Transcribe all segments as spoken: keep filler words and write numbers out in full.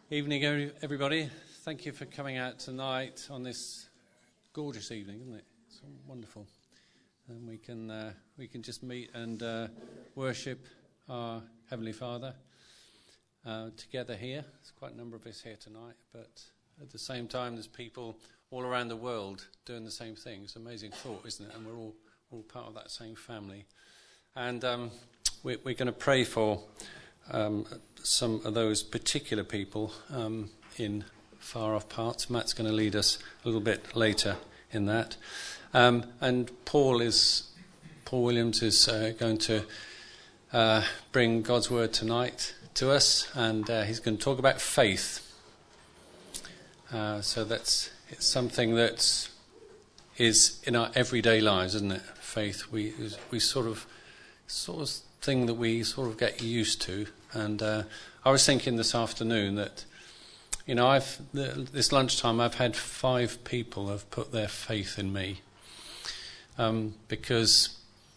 Evening, everybody. Thank you for coming out tonight on this gorgeous evening, isn't it? It's wonderful, and we can uh, we can just meet and uh, worship our Heavenly Father uh, together here. There's quite a number of us here tonight, but at the same time, there's people all around the world doing the same thing. It's an amazing thought, isn't it? And we're all all part of that same family. And um, we're, we're going to pray for um, some of those particular people um, in far-off parts. Matt's going to lead us a little bit later in that. Um, and Paul is Paul Williams is uh, going to uh, bring God's word tonight to us, and uh, he's going to talk about faith. Uh, so that's it's something that is in our everyday lives, isn't it? Faith, we we sort of sort of thing that we sort of get used to. And uh, I was thinking this afternoon that, you know, I've the, this lunchtime I've had five people have put their faith in me um, because,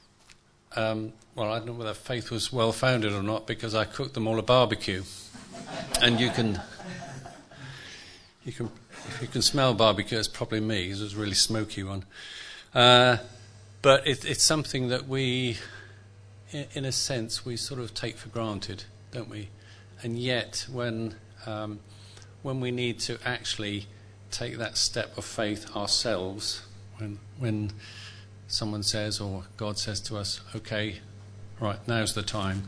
um, well, I don't know whether faith was well founded or not, because I cooked them all a barbecue, and you can you can if you can smell barbecue, it's probably me. It was a really smoky one, uh, but it, it's something that we, in, in a sense, we sort of take for granted, don't we? And yet, when um, when we need to actually take that step of faith ourselves, when when someone says or God says to us, "Okay, right, now's the time,"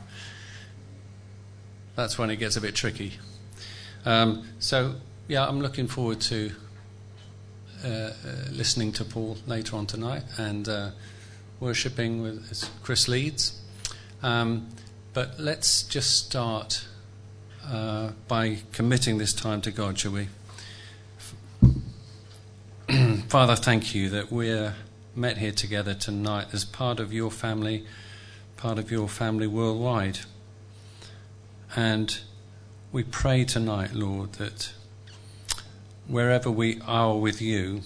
that's when it gets a bit tricky. Um, so, yeah, I'm looking forward to uh, uh, listening to Paul later on tonight and uh, worshipping with as Chris leads. Um, but let's just start uh, by committing this time to God, shall we? Father, thank you that we're met here together tonight as part of your family, part of your family worldwide. And we pray tonight, Lord, that wherever we are with you,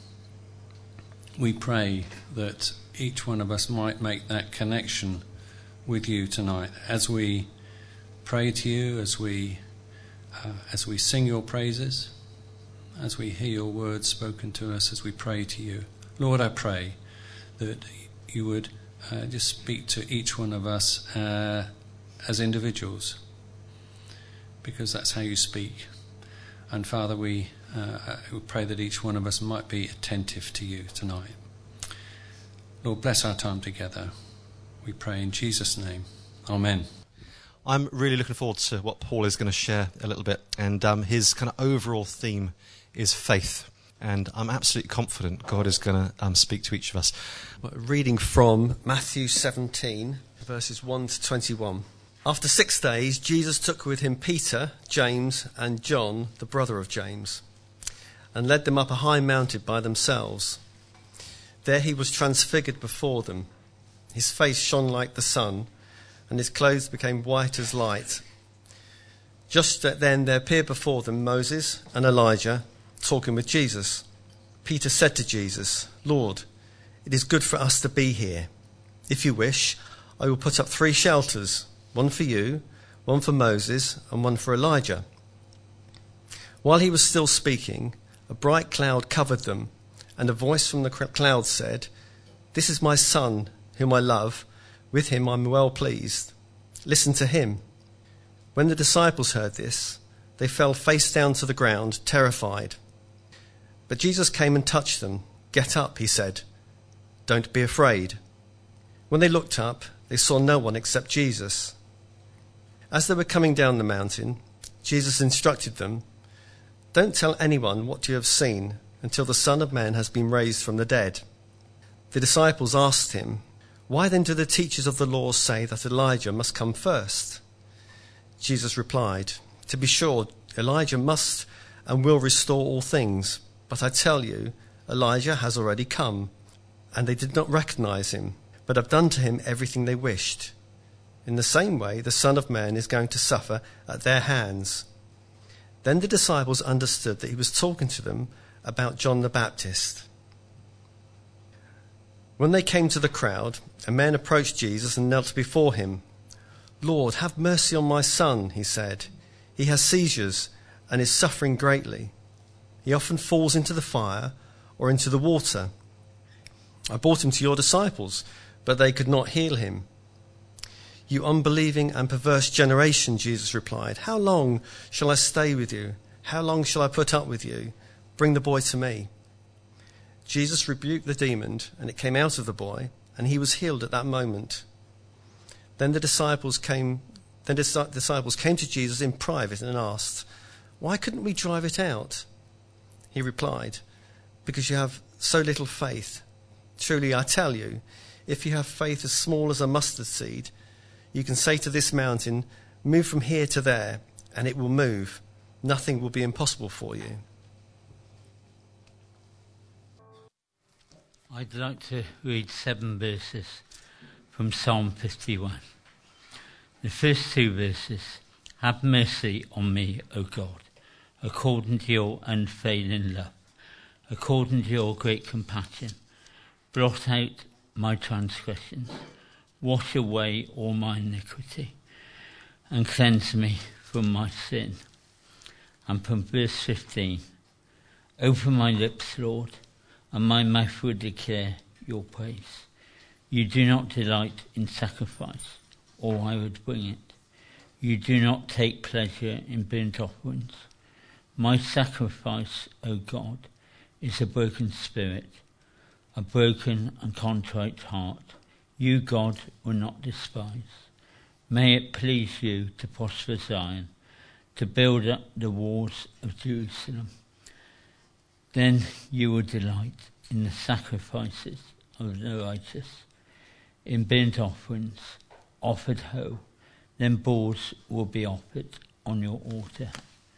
we pray that each one of us might make that connection with you tonight as we pray to you, as we uh, as we sing your praises, as we hear your words spoken to us, as we pray to you. Lord, I pray that you would uh, just speak to each one of us uh, as individuals, because that's how you speak. And Father, we, uh, we pray that each one of us might be attentive to you tonight. Lord, bless our time together. We pray in Jesus' name. Amen. I'm really looking forward to what Paul is going to share a little bit. And um, his kind of overall theme is faith. And I'm absolutely confident God is going to um, speak to each of us. Reading from Matthew seventeen, verses one to twenty-one. After six days, Jesus took with him Peter, James, and John, the brother of James, and led them up a high mountain by themselves. There he was transfigured before them. His face shone like the sun, and his clothes became white as light. Just then there appeared before them Moses and Elijah, talking with Jesus. Peter said to Jesus, "Lord, it is good for us to be here. If you wish, I will put up three shelters, one for you, one for Moses, and one for Elijah." While he was still speaking, a bright cloud covered them, and a voice from the cloud said, "This is my son, whom I love. With him I am well pleased. Listen to him." When the disciples heard this, they fell face down to the ground, terrified. But Jesus came and touched them. "Get up," he said. "Don't be afraid." When they looked up, they saw no one except Jesus. As they were coming down the mountain, Jesus instructed them, "Don't tell anyone what you have seen until the Son of Man has been raised from the dead." The disciples asked him, "Why then do the teachers of the law say that Elijah must come first?" Jesus replied, "To be sure, Elijah must and will restore all things. But I tell you, Elijah has already come, and they did not recognize him, but have done to him everything they wished. In the same way, the Son of Man is going to suffer at their hands." Then the disciples understood that he was talking to them about John the Baptist. When they came to the crowd, a man approached Jesus and knelt before him. "Lord, have mercy on my son," he said. "He has seizures and is suffering greatly. He often falls into the fire or into the water. I brought him to your disciples, but they could not heal him." "You unbelieving and perverse generation," Jesus replied, "how long shall I stay with you? How long shall I put up with you? Bring the boy to me." Jesus rebuked the demon, and it came out of the boy, and he was healed at that moment. Then the disciples came. Then the disciples came to Jesus in private and asked, "Why couldn't we drive it out?" He replied, "Because you have so little faith. Truly, I tell you, if you have faith as small as a mustard seed, you can say to this mountain, 'Move from here to there,' and it will move. Nothing will be impossible for you." I'd like to read seven verses from Psalm fifty-one. The first two verses: "Have mercy on me, O God, according to your unfailing love, according to your great compassion. Blot out my transgressions, wash away all my iniquity, and cleanse me from my sin." And from verse fifteen: "Open my lips, Lord, and my mouth will declare your praise. You do not delight in sacrifice, or I would bring it. You do not take pleasure in burnt offerings. My sacrifice, O God, is a broken spirit, a broken and contrite heart. You, God, will not despise. May it please you to prosper Zion, to build up the walls of Jerusalem. Then you will delight in the sacrifices of the righteous, in burnt offerings offered whole. Then bulls will be offered on your altar."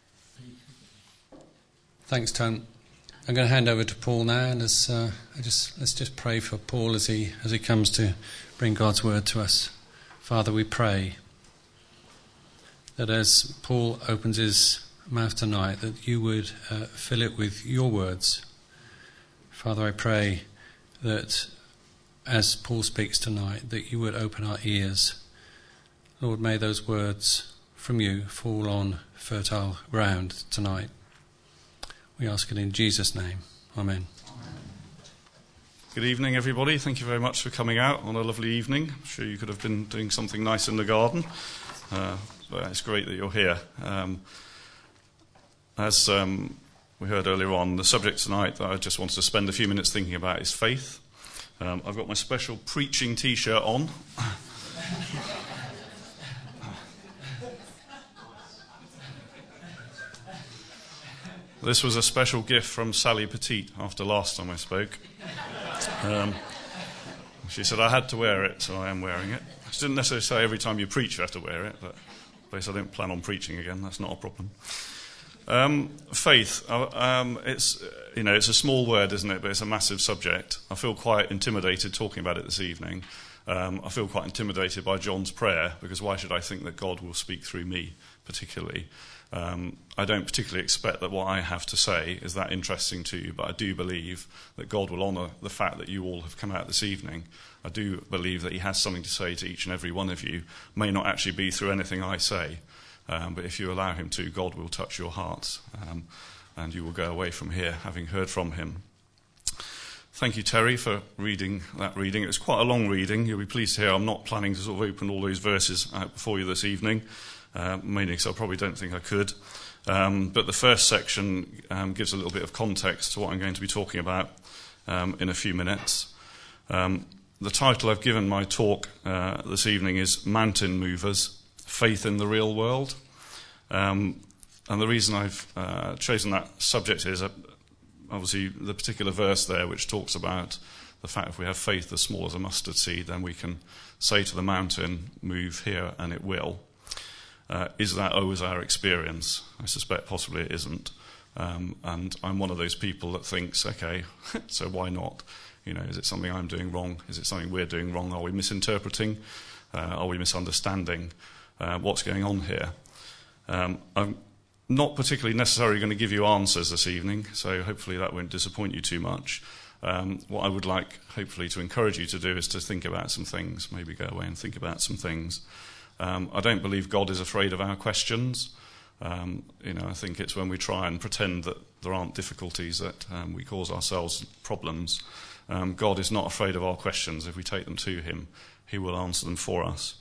Thanks, Tone. I'm going to hand over to Paul now, and as, uh, I just, let's just pray for Paul as he as he comes to bring God's word to us. Father, we pray that as Paul opens his mouth tonight, that you would uh, fill it with your words. Father, I pray that as Paul speaks tonight, that you would open our ears. Lord, may those words from you fall on fertile ground tonight. We ask it in Jesus' name. Amen. Good evening, everybody. Thank you very much for coming out on a lovely evening. I'm sure you could have been doing something nice in the garden, uh, but it's great that you're here. Um, as um, we heard earlier on, the subject tonight that I just wanted to spend a few minutes thinking about is faith. Um, I've got my special preaching T-shirt on. This was a special gift from Sally Petit after last time I spoke. Um, she said I had to wear it, so I am wearing it. She didn't necessarily say every time you preach you have to wear it, but I guess I don't plan on preaching again. That's not a problem. Um, faith, uh, um, it's you know it's a small word, isn't it? But it's a massive subject. I feel quite intimidated talking about it this evening. Um, I feel quite intimidated by John's prayer, because why should I think that God will speak through me particularly? Um, I don't particularly expect that what I have to say is that interesting to you, but I do believe that God will honour the fact that you all have come out this evening. I do believe that he has something to say to each and every one of you. May not actually be through anything I say, um, but if you allow him to, God will touch your hearts, um, and you will go away from here having heard from him. Thank you, Terry, for reading that reading. It was quite a long reading. You'll be pleased to hear I'm not planning to sort of open all those verses out before you this evening. Uh, mainly because I probably don't think I could. Um, but the first section um, gives a little bit of context to what I'm going to be talking about um, in a few minutes. Um, the title I've given my talk uh, this evening is Mountain Movers, Faith in the Real World. Um, and the reason I've uh, chosen that subject is uh, obviously the particular verse there which talks about the fact if we have faith as small as a mustard seed, then we can say to the mountain, move here, and it will. Uh, is that always our experience? I suspect possibly it isn't. Um, and I'm one of those people that thinks, okay, so why not? You know, is it something I'm doing wrong? Is it something we're doing wrong? Are we misinterpreting? Uh, are we misunderstanding uh, what's going on here? Um, I'm not particularly necessarily going to give you answers this evening, so hopefully that won't disappoint you too much. Um, what I would like, hopefully, to encourage you to do is to think about some things, maybe go away and think about some things. Um, I don't believe God is afraid of our questions. Um, you know, I think it's when we try and pretend that there aren't difficulties that um, we cause ourselves problems. Um, God is not afraid of our questions. If we take them to him, he will answer them for us.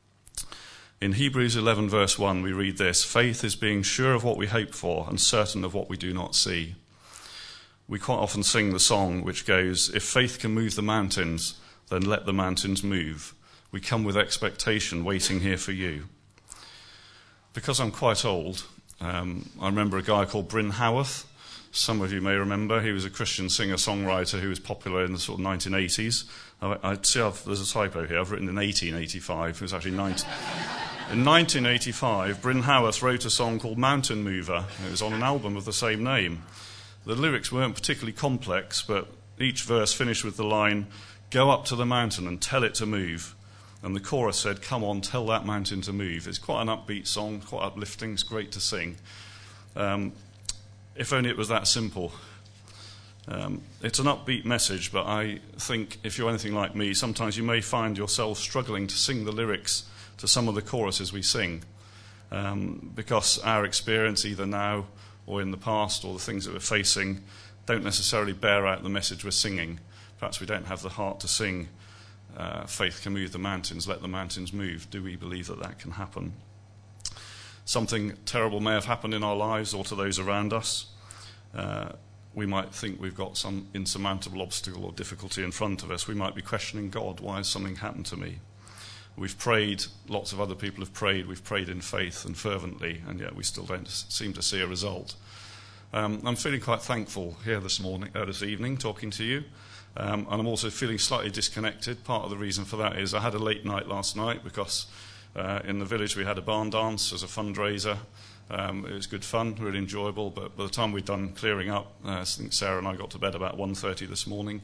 In Hebrews eleven verse one we read this: faith is being sure of what we hope for and certain of what we do not see. We quite often sing the song which goes, if faith can move the mountains, then let the mountains move. We come with expectation, waiting here for you. Because I'm quite old, um, I remember a guy called Bryn Howarth. Some of you may remember. He was a Christian singer-songwriter who was popular in the sort of nineteen eighties. I, I see I've, there's a typo here. I've written in eighteen eighty-five. It was actually nineteen... In nineteen eighty-five, Bryn Howarth wrote a song called Mountain Mover. It was on an album of the same name. The lyrics weren't particularly complex, but each verse finished with the line, go up to the mountain and tell it to move. And the chorus said, come on, tell that mountain to move. It's quite an upbeat song, quite uplifting. It's great to sing. Um, if only it was that simple. Um, it's an upbeat message, but I think if you're anything like me, sometimes you may find yourself struggling to sing the lyrics to some of the choruses we sing, um, because our experience either now or in the past or the things that we're facing don't necessarily bear out the message we're singing. Perhaps we don't have the heart to sing, uh, faith can move the mountains, let the mountains move. Do we believe that that can happen? Something terrible may have happened in our lives or to those around us. Uh, we might think we've got some insurmountable obstacle or difficulty in front of us. We might be questioning God, why has something happened to me? We've prayed, lots of other people have prayed, we've prayed in faith and fervently, and yet we still don't seem to see a result. Um, I'm feeling quite thankful here this morning, uh, this evening, talking to you, um, and I'm also feeling slightly disconnected. Part of the reason for that is I had a late night last night because uh, in the village we had a barn dance as a fundraiser. Um, it was good fun, really enjoyable, but by the time we'd done clearing up, uh, I think Sarah and I got to bed about one thirty this morning.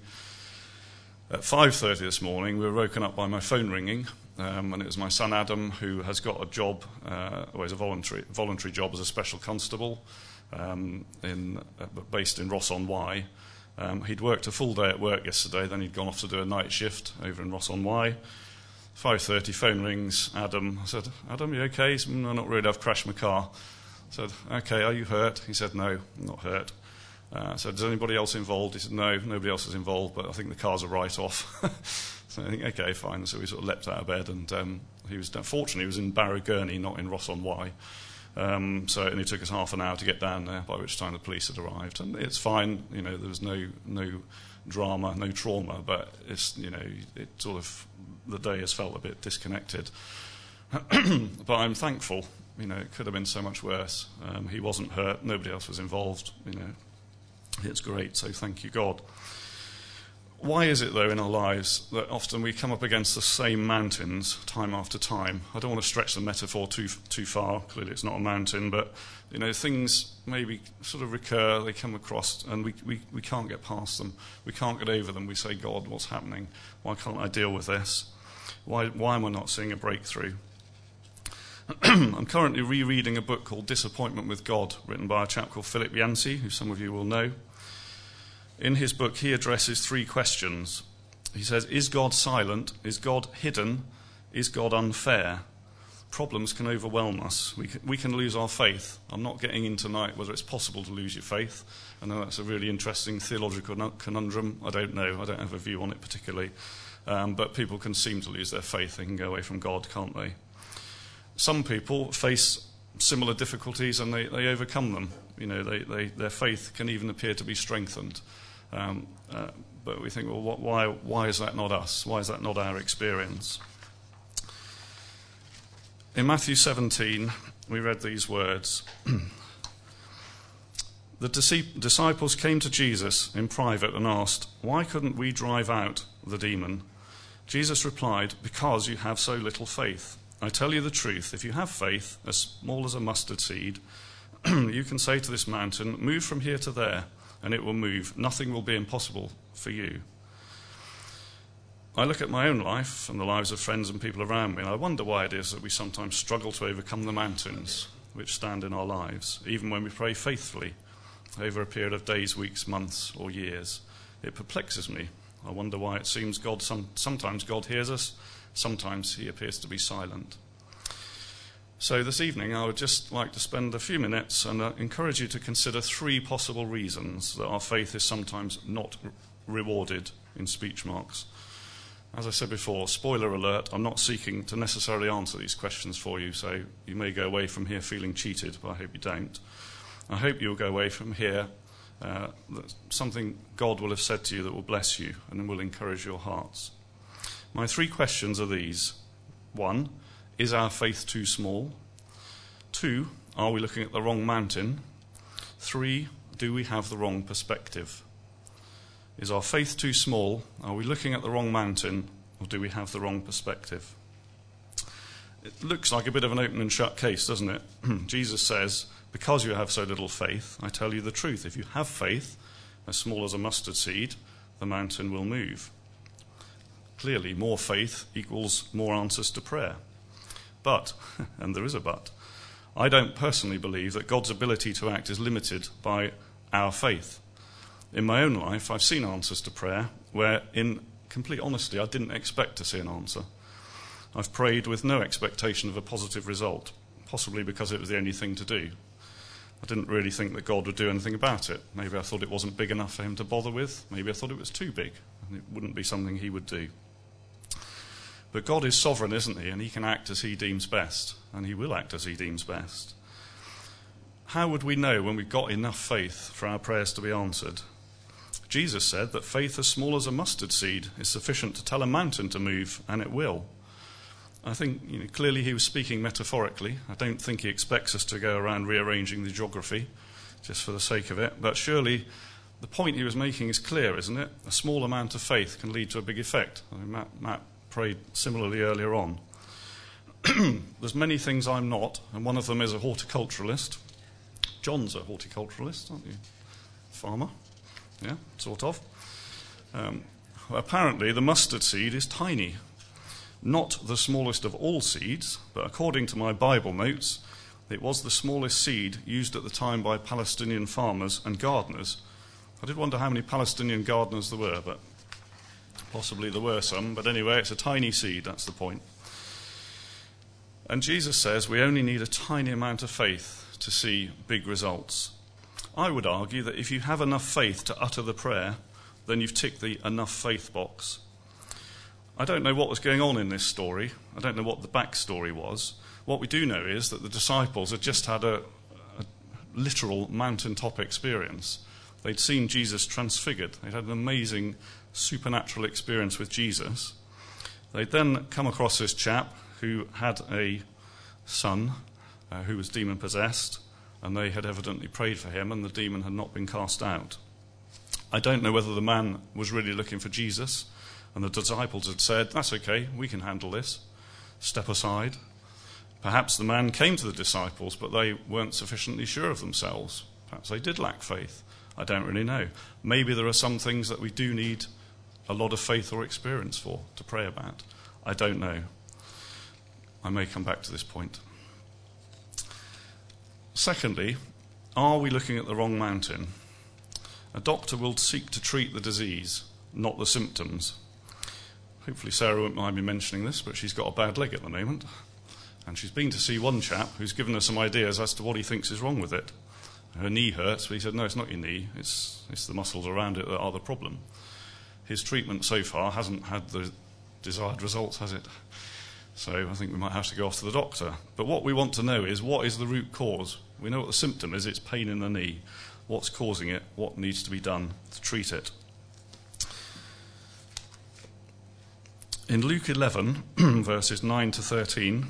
At five thirty this morning, we were woken up by my phone ringing, um, and it was my son Adam, who has got a job, uh, well, he's a voluntary, voluntary job as a special constable, um, in, uh, based in Ross-on-Wye. Um, he'd worked a full day at work yesterday, then he'd gone off to do a night shift over in Ross-on-Wye. five thirty, phone rings, Adam. I said, Adam, you okay? He said, no, not really, I've crashed my car. I said, okay, are you hurt? He said, no, I'm not hurt. Uh, so, is anybody else involved? He said, no, nobody else is involved, but I think the car's a write-off. So I think, okay, fine. So we sort of leapt out of bed, and um, he was, fortunately, he was in Barrow Gurney, not in Ross-on-Wye. Um, so it only took us half an hour to get down there, by which time the police had arrived. And it's fine, you know, there was no no drama, no trauma, but it's, you know, it sort of, the day has felt a bit disconnected. But I'm thankful, you know, it could have been so much worse. Um, he wasn't hurt, nobody else was involved, you know. It's great, so thank you, God. Why is it, though, in our lives that often we come up against the same mountains time after time? I don't want to stretch the metaphor too too far. Clearly it's not a mountain, but, you know, things maybe sort of recur, they come across, and we, we, we can't get past them. We can't get over them. We say, God, what's happening? Why can't I deal with this? Why, why am I not seeing a breakthrough? I'm currently rereading a book called Disappointment with God, written by a chap called Philip Yancey, who some of you will know. In his book, he addresses three questions. He says, is God silent? Is God hidden? Is God unfair? Problems can overwhelm us. We can, we can lose our faith. I'm not getting in tonight whether it's possible to lose your faith. I know that's a really interesting theological conundrum. I don't know. I don't have a view on it particularly. Um, but people can seem to lose their faith. They can go away from God, can't they? Some people face similar difficulties and they, they overcome them. You know, they, they, their faith can even appear to be strengthened. Um, uh, but we think, well, what, why, why is that not us? Why is that not our experience? In Matthew seventeen, we read these words. The disciples came to Jesus in private and asked, why couldn't we drive out the demon? Jesus replied, because you have so little faith. I tell you the truth, if you have faith as small as a mustard seed, you can say to this mountain, move from here to there, and it will move. Nothing will be impossible for you. I look at my own life and the lives of friends and people around me, and I wonder why it is that we sometimes struggle to overcome the mountains which stand in our lives, even when we pray faithfully over a period of days, weeks, months, or years. It perplexes me. I wonder why it seems God, some, sometimes God hears us, sometimes he appears to be silent. So this evening I would just like to spend a few minutes and uh, encourage you to consider three possible reasons that our faith is sometimes not re- rewarded in speech marks. As I said before, spoiler alert, I'm not seeking to necessarily answer these questions for you, so you may go away from here feeling cheated, but I hope you don't. I hope you'll go away from here uh, that something God will have said to you that will bless you and will encourage your hearts. My three questions are these. One, is our faith too small? Two, are we looking at the wrong mountain? Three, do we have the wrong perspective? Is our faith too small? Are we looking at the wrong mountain? Or do we have the wrong perspective? It looks like a bit of an open and shut case, doesn't it? Jesus says, because you have so little faith, I tell you the truth. If you have faith, as small as a mustard seed, the mountain will move. Clearly, more faith equals more answers to prayer. But, and there is a but, I don't personally believe that God's ability to act is limited by our faith. In my own life, I've seen answers to prayer where, in complete honesty, I didn't expect to see an answer. I've prayed with no expectation of a positive result, possibly because it was the only thing to do. I didn't really think that God would do anything about it. Maybe I thought it wasn't big enough for him to bother with. Maybe I thought it was too big, and it wouldn't be something he would do. But God is sovereign, isn't he? And he can act as he deems best, and he will act as he deems best. How would we know when we've got enough faith for our prayers to be answered? Jesus said that faith as small as a mustard seed is sufficient to tell a mountain to move, and it will. I think, you know, clearly he was speaking metaphorically. I don't think he expects us to go around rearranging the geography just for the sake of it. But surely the point he was making is clear, isn't it? A small amount of faith can lead to a big effect. I mean, Matt, Matt prayed similarly earlier on. There's many things I'm not, and one of them is a horticulturalist. John's a horticulturalist, aren't you? Farmer. Yeah, sort of. Um, apparently, the mustard seed is tiny. Not the smallest of all seeds, but according to my Bible notes, it was the smallest seed used at the time by Palestinian farmers and gardeners. I did wonder how many Palestinian gardeners there were, but possibly there were some. But anyway, it's a tiny seed, that's the point. And Jesus says we only need a tiny amount of faith to see big results. I would argue that if you have enough faith to utter the prayer, then you've ticked the enough faith box. I don't know what was going on in this story. I don't know what the backstory was. What we do know is that the disciples had just had a, a literal mountaintop experience. They'd seen Jesus transfigured. They'd had an amazing supernatural experience with Jesus. They'd then come across this chap who had a son uh, who was demon-possessed, and they had evidently prayed for him, and the demon had not been cast out. I don't know whether the man was really looking for Jesus, and the disciples had said, that's okay, we can handle this. Step aside. Perhaps the man came to the disciples, but they weren't sufficiently sure of themselves. Perhaps they did lack faith. I don't really know. Maybe there are some things that we do need a lot of faith or experience for, to pray about. I don't know. I may come back to this point. Secondly, are we looking at the wrong mountain? A doctor will seek to treat the disease, not the symptoms. Hopefully Sarah won't mind me mentioning this, but she's got a bad leg at the moment. And she's been to see one chap who's given her some ideas as to what he thinks is wrong with it. Her knee hurts, but he said, no, it's not your knee, it's, it's the muscles around it that are the problem. His treatment so far hasn't had the desired results, has it? So I think we might have to go off to the doctor. But what we want to know is, what is the root cause? We know what the symptom is, it's pain in the knee. What's causing it? What needs to be done to treat it? In Luke eleven, verses nine to thirteen,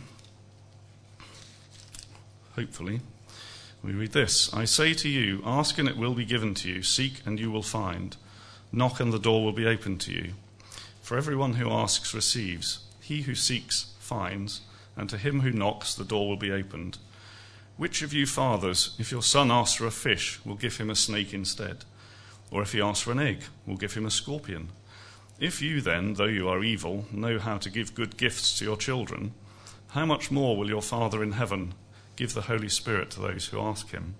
hopefully, we read this. I say to you, ask and it will be given to you, seek and you will find, knock and the door will be opened to you. For everyone who asks receives, he who seeks finds, and to him who knocks the door will be opened. Which of you fathers, if your son asks for a fish, will give him a snake instead? Or if he asks for an egg, will give him a scorpion? If you then, though you are evil, know how to give good gifts to your children, how much more will your Father in heaven give the Holy Spirit to those who ask him?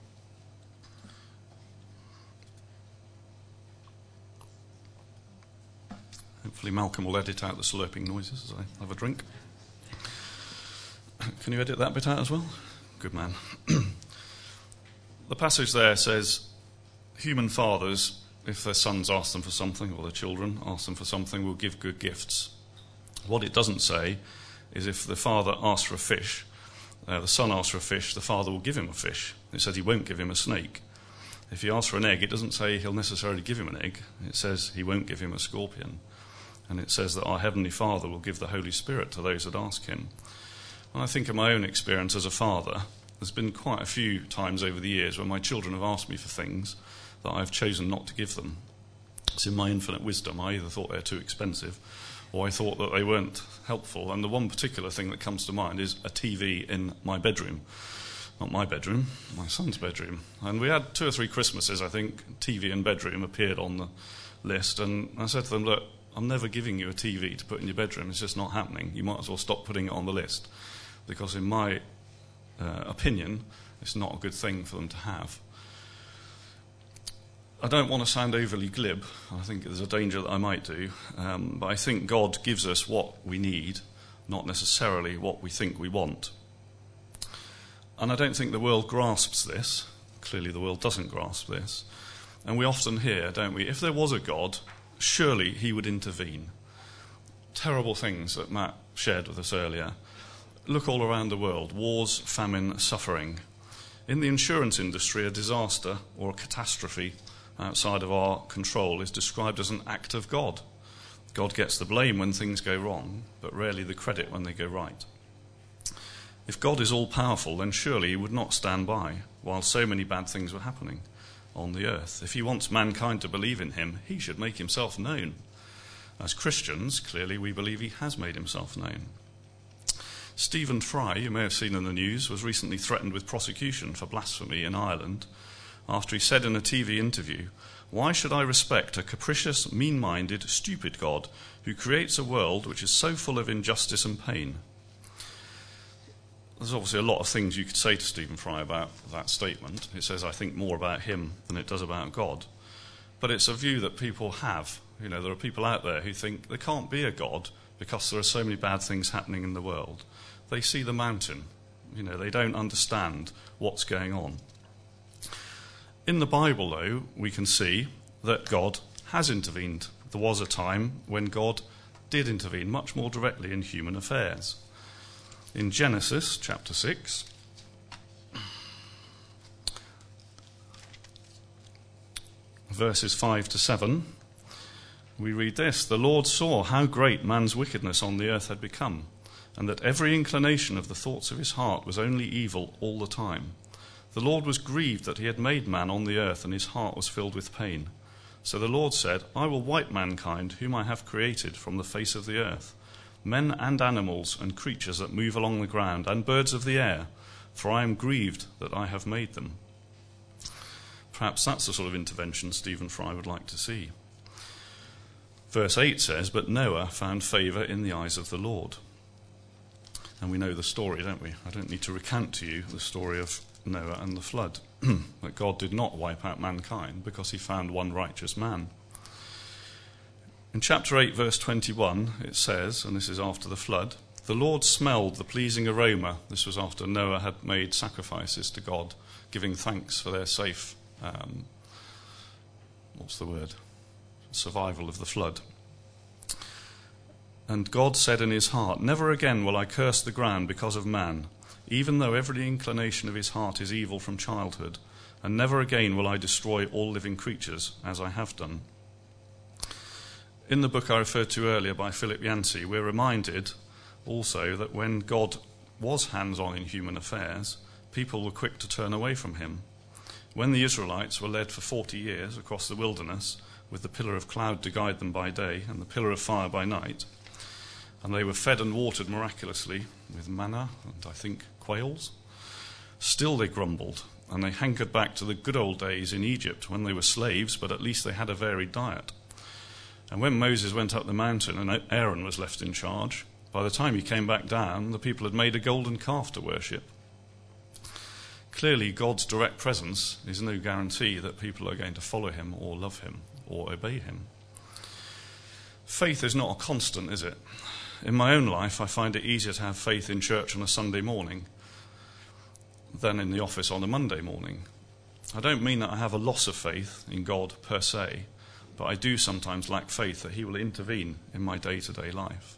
Hopefully Malcolm will edit out the slurping noises as I have a drink. Can Can you edit that bit out as well? Good man. The passage there says, human fathers, if their sons ask them for something, or their children ask them for something, will give good gifts. What it doesn't say is if the father asks for a fish, uh, the son asks for a fish, the father will give him a fish. It says he won't give him a snake. If he asks for an egg, it doesn't say he'll necessarily give him an egg. It says he won't give him a scorpion. And it says that our Heavenly Father will give the Holy Spirit to those that ask him. When I think of my own experience as a father, there's been quite a few times over the years when my children have asked me for things that I've chosen not to give them. It's in my infinite wisdom. I either thought they were too expensive or I thought that they weren't helpful. And the one particular thing that comes to mind is a T V in my bedroom. Not my bedroom, my son's bedroom. And we had two or three Christmases, I think, T V and bedroom appeared on the list. And I said to them, look, I'm never giving you a T V to put in your bedroom. It's just not happening. You might as well stop putting it on the list. Because in my uh, opinion, it's not a good thing for them to have. I don't want to sound overly glib. I think there's a danger that I might do. Um, but I think God gives us what we need, not necessarily what we think we want. And I don't think the world grasps this. Clearly the world doesn't grasp this. And we often hear, don't we, if there was a God, surely he would intervene. Terrible things that Matt shared with us earlier. Look all around the world. Wars, famine, suffering. In the insurance industry, a disaster or a catastrophe outside of our control is described as an act of God. God gets the blame when things go wrong, but rarely the credit when they go right. If God is all-powerful, then surely he would not stand by while so many bad things were happening on the earth. If he wants mankind to believe in him, he should make himself known. As Christians, clearly we believe he has made himself known. Stephen Fry, you may have seen in the news, was recently threatened with prosecution for blasphemy in Ireland after he said in a T V interview, "Why should I respect a capricious, mean-minded, stupid God who creates a world which is so full of injustice and pain?" There's obviously a lot of things you could say to Stephen Fry about that statement. It says, I think, more about him than it does about God. But it's a view that people have. You know, there are people out there who think there can't be a God because there are so many bad things happening in the world. They see the mountain. You know, they don't understand what's going on. In the Bible, though, we can see that God has intervened. There was a time when God did intervene much more directly in human affairs. In Genesis chapter six, verses five to seven, we read this: "The Lord saw how great man's wickedness on the earth had become, and that every inclination of the thoughts of his heart was only evil all the time. The Lord was grieved that he had made man on the earth, and his heart was filled with pain. So the Lord said, I will wipe mankind, whom I have created, from the face of the earth, men and animals and creatures that move along the ground, and birds of the air, for I am grieved that I have made them." Perhaps that's the sort of intervention Stephen Fry would like to see. Verse eight says, "But Noah found favour in the eyes of the Lord." And we know the story, don't we? I don't need to recount to you the story of Noah and the flood. That God did not wipe out mankind because he found one righteous man. In chapter eight, verse twenty-one, it says, and this is after the flood, "The Lord smelled the pleasing aroma." This was after Noah had made sacrifices to God, giving thanks for their safe, um, what's the word? survival of the flood. "And God said in his heart, never again will I curse the ground because of man, even though every inclination of his heart is evil from childhood, and never again will I destroy all living creatures as I have done." In the book I referred to earlier by Philip Yancey, we're reminded also that when God was hands-on in human affairs, people were quick to turn away from him. When the Israelites were led for forty years across the wilderness with the pillar of cloud to guide them by day and the pillar of fire by night, and they were fed and watered miraculously with manna and, I think, quails, still they grumbled, and they hankered back to the good old days in Egypt when they were slaves, but at least they had a varied diet. And when Moses went up the mountain and Aaron was left in charge, by the time he came back down, the people had made a golden calf to worship. Clearly, God's direct presence is no guarantee that people are going to follow him or love him or obey him. Faith is not a constant, is it? in my own life, I find it easier to have faith in church on a Sunday morning than in the office on a Monday morning. I don't mean that I have a loss of faith in God per se, but I do sometimes lack faith that he will intervene in my day-to-day life.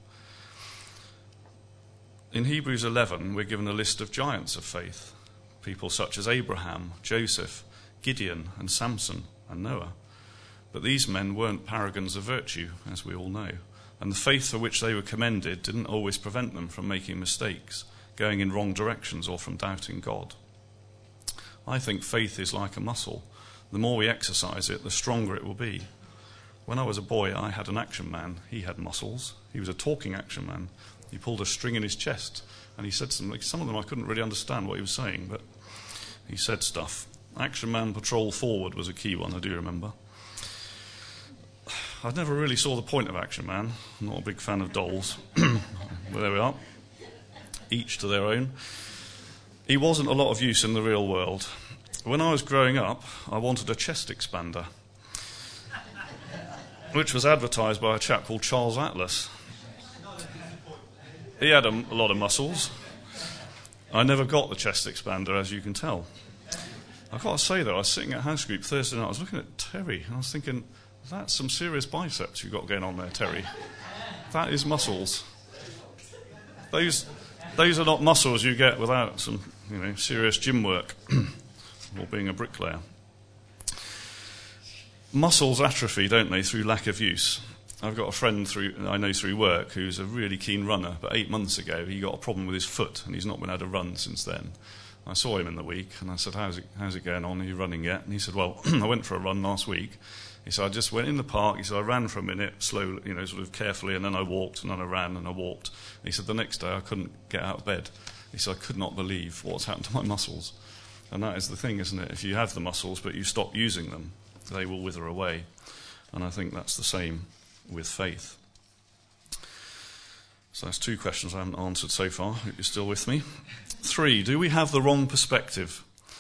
In Hebrews eleven, we're given a list of giants of faith, people such as Abraham, Joseph, Gideon, and Samson, and Noah. But these men weren't paragons of virtue, as we all know, and the faith for which they were commended didn't always prevent them from making mistakes, going in wrong directions, or from doubting God. I think faith is like a muscle. The more we exercise it, the stronger it will be. When I was a boy, I had an action man. He had muscles. He was a talking action man. He pulled a string in his chest, and he said something. Some of them I couldn't really understand what he was saying, but he said stuff. Action man patrol forward was a key one, I do remember. I never really saw the point of Action Man. I'm not a big fan of dolls. Well, there we are. Each to their own. He wasn't a lot of use in the real world. When I was growing up, I wanted a chest expander, which was advertised by a chap called Charles Atlas. He had a, a lot of muscles. I never got the chest expander, as you can tell. I've got to say, though, I was sitting at house group Thursday night, I was looking at Terry, and I was thinking, that's some serious biceps you've got going on there, Terry. That is muscles. Those those are not muscles you get without some, you know, serious gym work or being a bricklayer. Muscles atrophy, don't they, through lack of use. I've got a friend through I know through work who's a really keen runner, but eight months ago he got a problem with his foot and he's not been able to run since then. I saw him in the week and I said, how's it, how's it going on? Are you running yet? And he said, well, I went for a run last week. He said, I just went in the park. He said, I ran for a minute, slowly, you know, sort of carefully, and then I walked, and then I ran, and I walked. And he said, the next day I couldn't get out of bed. He said, I could not believe what's happened to my muscles. And that is the thing, isn't it? If you have the muscles, but you stop using them, they will wither away. And I think that's the same with faith. So that's two questions I haven't answered so far. Hope you're still with me. Three, do we have the wrong perspective?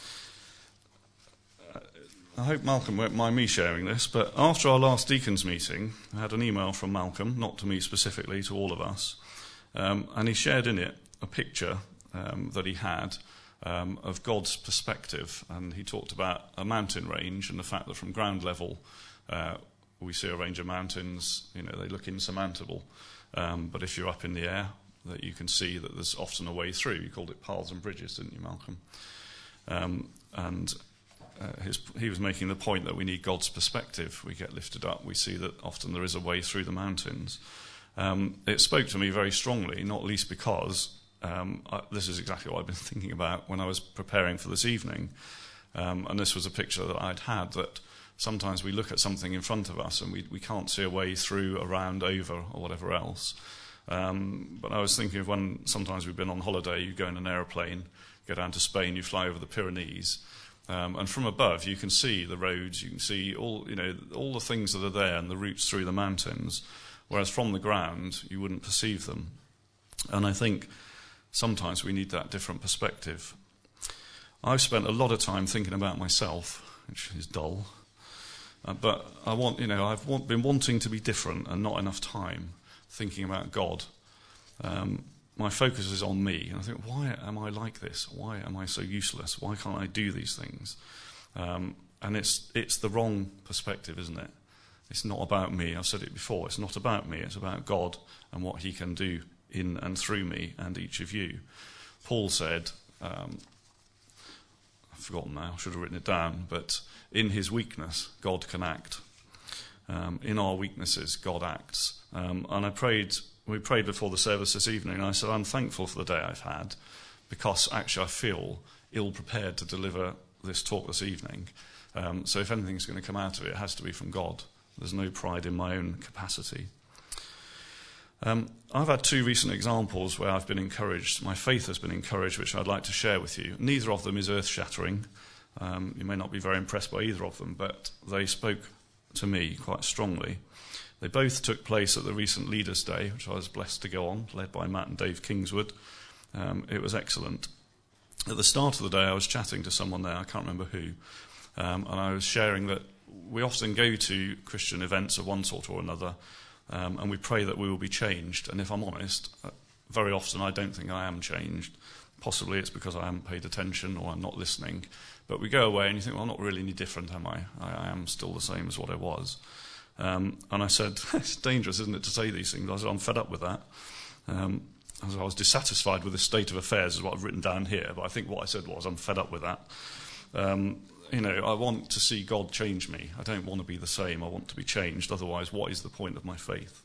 I hope Malcolm won't mind me sharing this, but after our last deacons meeting, I had an email from Malcolm, not to me specifically, to all of us, um, and he shared in it a picture um, that he had um, of God's perspective, and he talked about a mountain range and the fact that from ground level uh, we see a range of mountains, you know, they look insurmountable, um, but if you're up in the air, that you can see that there's often a way through. You called it paths and bridges, didn't you, Malcolm? Um, and Uh, his, he was making the point that we need God's perspective. We get lifted up. We see that often there is a way through the mountains. Um, it spoke to me very strongly, not least because um, I, this is exactly what I've been thinking about when I was preparing for this evening. Um, and this was a picture that I'd had, that sometimes we look at something in front of us and we, we can't see a way through, around, over, or whatever else. Um, but I was thinking of when sometimes we've been on holiday, you go in an aeroplane, go down to Spain, you fly over the Pyrenees. Um, and from above, you can see the roads, you can see all, you know, all the things that are there and the routes through the mountains, whereas from the ground, you wouldn't perceive them. And I think sometimes we need that different perspective. I've spent a lot of time thinking about myself, which is dull, uh, but I want, you know, I've want, been wanting to be different and not enough time thinking about God. Um, My focus is on me, and I think, why am I like this? Why am I so useless? Why can't I do these things? Um, and it's it's the wrong perspective, isn't it? It's not about me. I've said it before. It's not about me. It's about God and what he can do in and through me and each of you. Paul said, um, I've forgotten now, I should have written it down, but in his weakness, God can act. Um, in our weaknesses, God acts. Um, and I prayed... We prayed before the service this evening, and I said, I'm thankful for the day I've had, because actually I feel ill-prepared to deliver this talk this evening. Um, so if anything's going to come out of it, it has to be from God. There's no pride in my own capacity. Um, I've had two recent examples where I've been encouraged. My faith has been encouraged, which I'd like to share with you. Neither of them is earth-shattering. Um, you may not be very impressed by either of them, but they spoke to me quite strongly. They both took place at the recent Leaders' Day, which I was blessed to go on, led by Matt and Dave Kingswood. Um, it was excellent. At the start of the day, I was chatting to someone there, I can't remember who, um, and I was sharing that we often go to Christian events of one sort or another Um, and we pray that we will be changed. And if I'm honest, uh, very often I don't think I am changed. Possibly it's because I haven't paid attention or I'm not listening. But we go away and you think, well, I'm not really any different, am I? I, I am still the same as what I was. Um, and I said, it's dangerous, isn't it, to say these things? I said, I'm fed up with that. Um, I, said, I was dissatisfied with the state of affairs, is what I've written down here. But I think what I said was, I'm fed up with that. Um, you know, I want to see God change me. I don't want to be the same. I want to be changed. Otherwise, what is the point of my faith?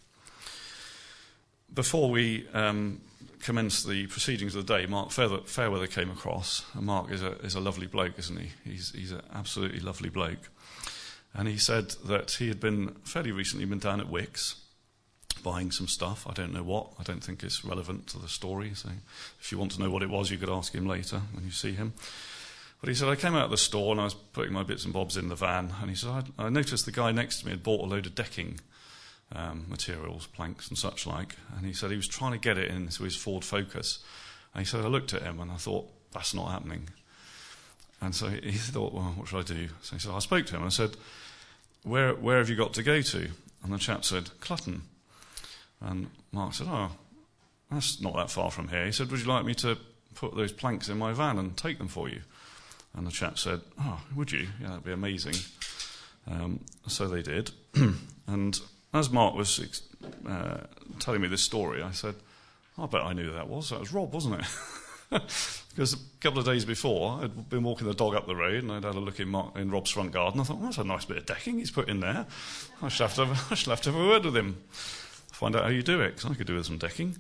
Before we um, commence the proceedings of the day, Mark Fairweather, Fairweather came across. And Mark is a, is a lovely bloke, isn't he? He's, he's an absolutely lovely bloke. And he said that he had been, fairly recently, been down at Wickes buying some stuff. I don't know what. I don't think it's relevant to the story. So if you want to know what it was, you could ask him later when you see him. But he said, I came out of the store and I was putting my bits and bobs in the van. And he said, I, I noticed the guy next to me had bought a load of decking um, materials, planks and such like. And he said he was trying to get it into his Ford Focus. And he said, I looked at him and I thought, that's not happening. And so he thought, well, what should I do? So he said, I spoke to him and I said, where, where have you got to go to? And the chap said, Clutton. And Mark said, oh, that's not that far from here. He said, would you like me to put those planks in my van and take them for you? And the chap said, oh, would you? Yeah, that'd be amazing. Um, so they did. And as Mark was uh, telling me this story, I said, oh, I bet I knew who that was. That was Rob, wasn't it? Because a couple of days before, I'd been walking the dog up the road and I'd had a look in, Mark, in Rob's front garden. I thought, well, that's a nice bit of decking he's put in there. I should have to have, I should have, to have a word with him, find out how you do it, because I could do with some decking.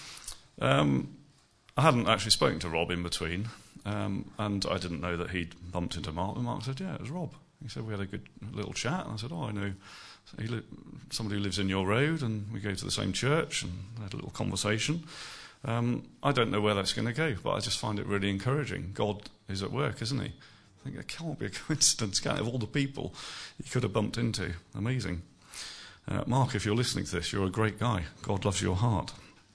Um, I hadn't actually spoken to Rob in between. Um, and I didn't know that he'd bumped into Mark. And Mark said, yeah, it was Rob. He said, we had a good little chat. And I said, oh, I know he li- somebody who lives in your road, and we go to the same church, and had a little conversation. Um, I don't know where that's going to go, but I just find it really encouraging. God is at work, isn't he? I think it can't be a coincidence, can it, of all the people he could have bumped into. Amazing. Uh, Mark, if you're listening to this, you're a great guy. God loves your heart.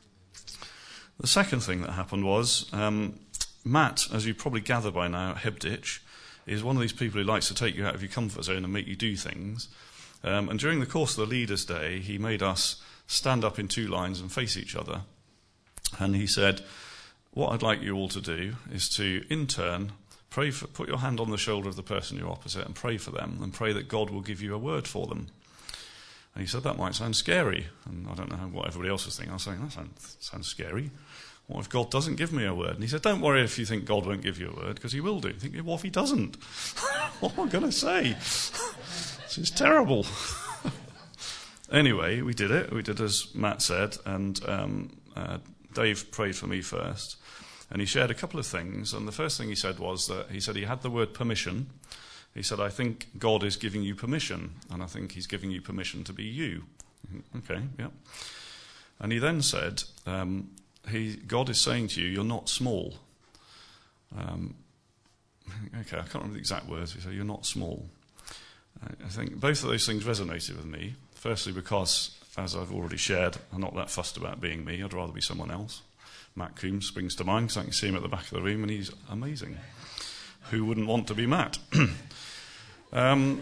The second thing that happened was... Um, Matt, as you probably gather by now, at Hebditch, is one of these people who likes to take you out of your comfort zone and make you do things. Um, and during the course of the Leaders' Day, he made us stand up in two lines and face each other. And he said, what I'd like you all to do is to, in turn, pray for, put your hand on the shoulder of the person you're opposite and pray for them, and pray that God will give you a word for them. And he said, that might sound scary. And I don't know what everybody else was thinking. I was saying, that sounds, sounds scary. What if God doesn't give me a word? And he said, don't worry if you think God won't give you a word, because he will do. You think, what if he doesn't? What am I going to say? This is terrible. Anyway, we did it. We did as Matt said, and um, uh, Dave prayed for me first. And he shared a couple of things. And the first thing he said was that he said he had the word permission. He said, I think God is giving you permission, and I think he's giving you permission to be you. Okay, yeah. And he then said... Um, He, God is saying to you, you're not small. Um, okay, I can't remember the exact words. He said, you're not small. I, I think both of those things resonated with me. Firstly, because, as I've already shared, I'm not that fussed about being me. I'd rather be someone else. Matt Coombs springs to mind, because I can see him at the back of the room, and he's amazing. Who wouldn't want to be Matt? um,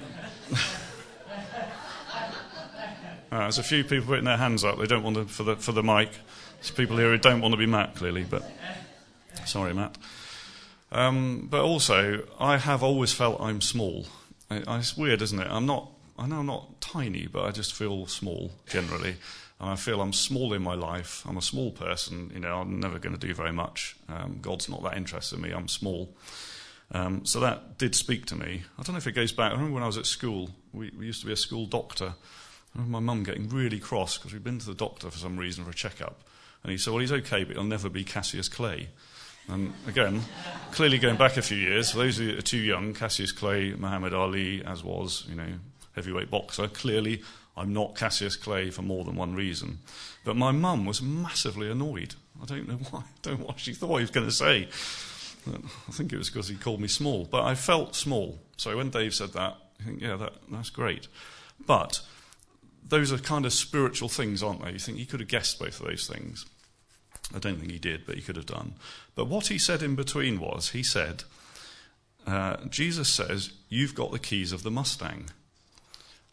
uh, there's a few people putting their hands up. They don't want to, for the, for the mic. There's people here who don't want to be Matt, clearly, but sorry, Matt. Um, but also, I have always felt I'm small. I, I, it's weird, isn't it? I'm not. I know I'm not tiny, but I just feel small generally, and I feel I'm small in my life. I'm a small person. You know, I'm never going to do very much. Um, God's not that interested in me. I'm small. Um, so that did speak to me. I don't know if it goes back. I remember when I was at school. We, we used to be a school doctor. I remember my mum getting really cross because we'd been to the doctor for some reason for a checkup. And he said, well, he's okay, but he'll never be Cassius Clay. And again, clearly going back a few years, for those who are too young, Cassius Clay, Muhammad Ali, as was, you know, heavyweight boxer, clearly I'm not Cassius Clay for more than one reason. But my mum was massively annoyed. I don't know why. I don't know what she thought he was going to say. I think it was because he called me small. But I felt small. So when Dave said that, I think, yeah, that, that's great. But those are kind of spiritual things, aren't they? You think he could have guessed both of those things. I don't think he did, but he could have done. But what he said in between was, he said, uh, Jesus says, you've got the keys of the Mustang.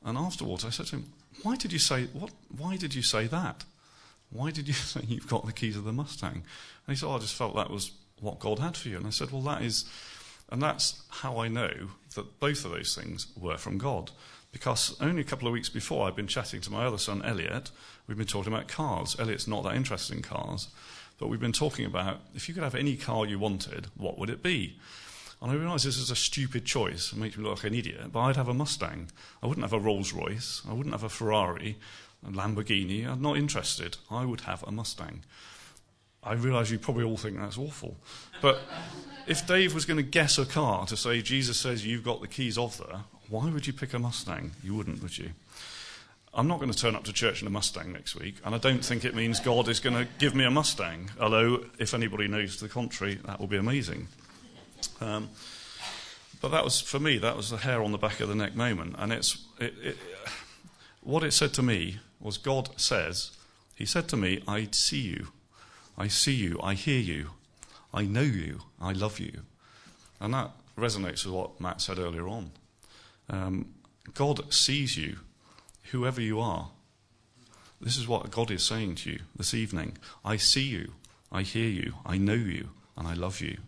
And afterwards I said to him, why did you say what? Why did you say that? Why did you say you've got the keys of the Mustang? And he said, oh, I just felt that was what God had for you. And I said, well, that is, and that's how I know that both of those things were from God. Because only a couple of weeks before, I'd been chatting to my other son, Elliot. We've been talking about cars. Elliot's not that interested in cars. But we've been talking about, if you could have any car you wanted, what would it be? And I realised this is a stupid choice. It makes me look like an idiot. But I'd have a Mustang. I wouldn't have a Rolls Royce. I wouldn't have a Ferrari, a Lamborghini. I'm not interested. I would have a Mustang. I realise you probably all think that's awful. But if Dave was going to guess a car to say, Jesus says you've got the keys of there, why would you pick a Mustang? You wouldn't, would you? I'm not going to turn up to church in a Mustang next week, and I don't think it means God is going to give me a Mustang, although if anybody knows to the contrary, that will be amazing. Um, but that was, for me, that was the hair on the back of the neck moment, and it's it, it, what it said to me was God says, he said to me, I see you, I see you, I hear you, I know you, I love you. And that resonates with what Matt said earlier on. Um, God sees you, whoever you are. This is what God is saying to you this evening. I see you, I hear you, I know you, and I love you.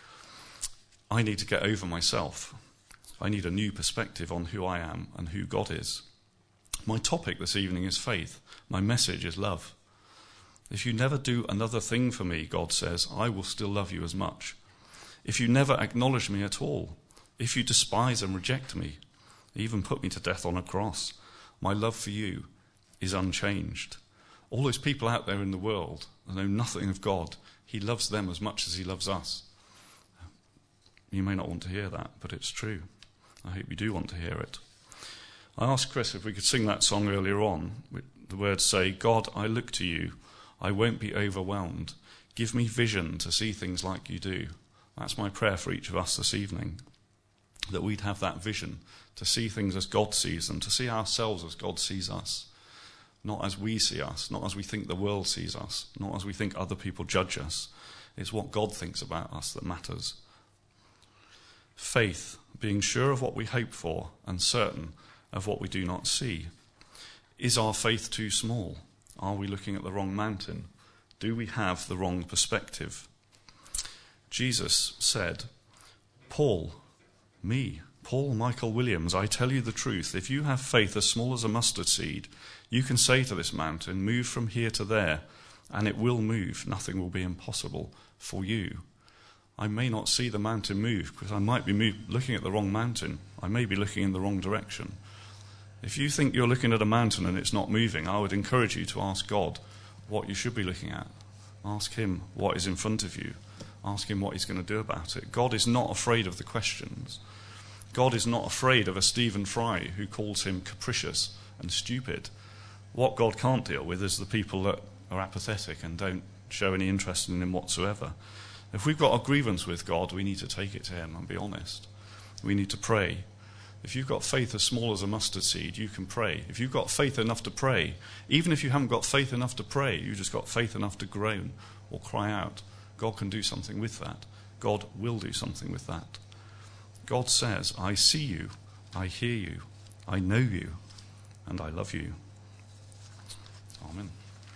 I need to get over myself. I need a new perspective on who I am and who God is. My topic this evening is faith. My message is love. If you never do another thing for me, God says, I will still love you as much. If you never acknowledge me at all, if you despise and reject me, even put me to death on a cross, my love for you is unchanged. All those people out there in the world that know nothing of God, he loves them as much as he loves us. You may not want to hear that, but it's true. I hope you do want to hear it. I asked Chris if we could sing that song earlier on. The words say, God, I look to you. I won't be overwhelmed. Give me vision to see things like you do. That's my prayer for each of us this evening, that we'd have that vision to see things as God sees them, to see ourselves as God sees us, not as we see us, not as we think the world sees us, not as we think other people judge us. It's what God thinks about us that matters. Faith, being sure of what we hope for and certain of what we do not see. Is our faith too small? Are we looking at the wrong mountain? Do we have the wrong perspective? Jesus said, Paul, me, Paul Michael Williams, I tell you the truth. If you have faith as small as a mustard seed, you can say to this mountain, move from here to there, and it will move. Nothing will be impossible for you. I may not see the mountain move because I might be move, looking at the wrong mountain. I may be looking in the wrong direction. If you think you're looking at a mountain and it's not moving, I would encourage you to ask God what you should be looking at. Ask him what is in front of you. Ask him what he's going to do about it. God is not afraid of the questions. God is not afraid of a Stephen Fry who calls him capricious and stupid. What God can't deal with is the people that are apathetic and don't show any interest in him whatsoever. If we've got a grievance with God, we need to take it to him and be honest. We need to pray. If you've got faith as small as a mustard seed, you can pray. If you've got faith enough to pray, even if you haven't got faith enough to pray, you've just got faith enough to groan or cry out, God can do something with that. God will do something with that. God says, I see you, I hear you, I know you, and I love you. Amen.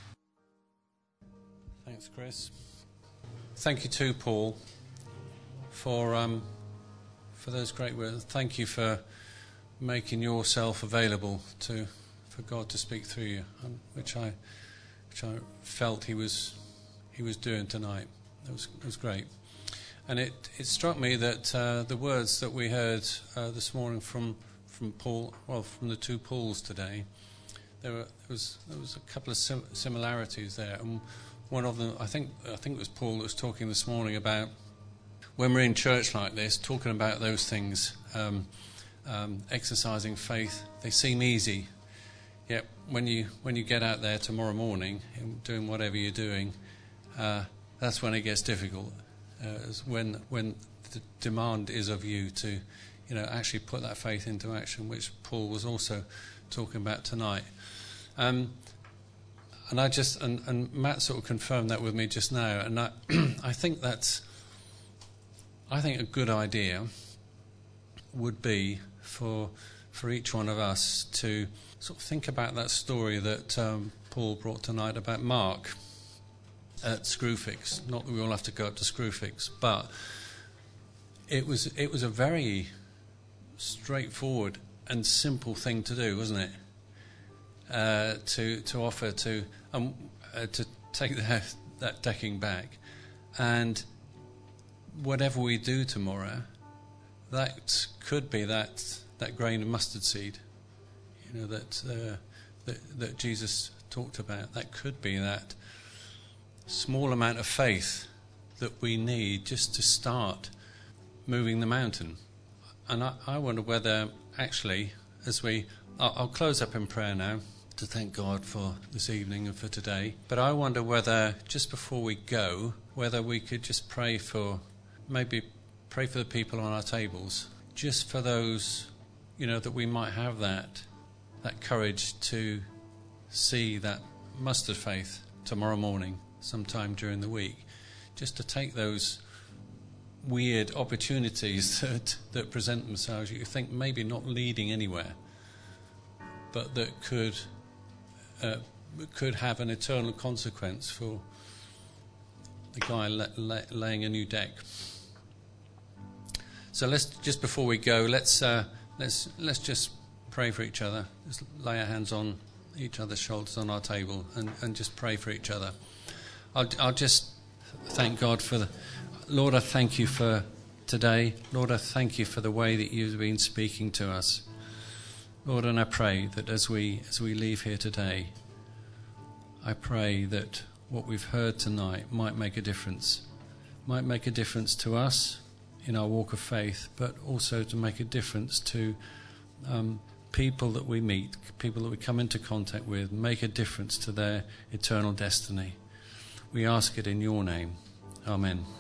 Thanks, Chris. Thank you too, Paul, for um, for those great words. Thank you for making yourself available to for God to speak through you, um, which I which I felt he was he was doing tonight. It was it was great, and it, it struck me that uh, the words that we heard uh, this morning from from Paul, well, from the two Pauls today, there, were, there was there was a couple of sim- similarities there, and one of them, I think, I think it was Paul that was talking this morning about when we're in church like this, talking about those things, um, um, exercising faith. They seem easy, yet when you when you get out there tomorrow morning, doing whatever you're doing, uh, that's when it gets difficult. Uh, it's when when the demand is of you to, you know, actually put that faith into action, which Paul was also talking about tonight. Um, And I just and, and Matt sort of confirmed that with me just now, and I I think that's I think a good idea would be for for each one of us to sort of think about that story that um, Paul brought tonight about Mark at Screwfix. Not that we all have to go up to Screwfix, but it was it was a very straightforward and simple thing to do, wasn't it? Uh, to to offer to um, uh, to take that that decking back, and whatever we do tomorrow, that could be that that grain of mustard seed, you know, that uh, that, that Jesus talked about. That could be that small amount of faith that we need just to start moving the mountain. And I, I wonder whether actually, as we, I'll, I'll close up in prayer now to thank God for this evening and for today. But I wonder whether just before we go, whether we could just pray for, maybe pray for the people on our tables, just for those, you know, that we might have that that courage to see that mustard faith tomorrow morning, sometime during the week, just to take those weird opportunities that, that present themselves, you think maybe not leading anywhere, but that could uh, could have an eternal consequence for the guy la- la- laying a new deck. So let's just before we go, let's uh, let's let's just pray for each other. Just lay our hands on each other's shoulders on our table and, and just pray for each other. I'll, I'll just thank God for the Lord. I thank you for today. Lord, I thank you for the way that you've been speaking to us. Lord, and I pray that as we as we leave here today, I pray that what we've heard tonight might make a difference, might make a difference to us in our walk of faith, but also to make a difference to um, people that we meet, people that we come into contact with, make a difference to their eternal destiny. We ask it in your name. Amen.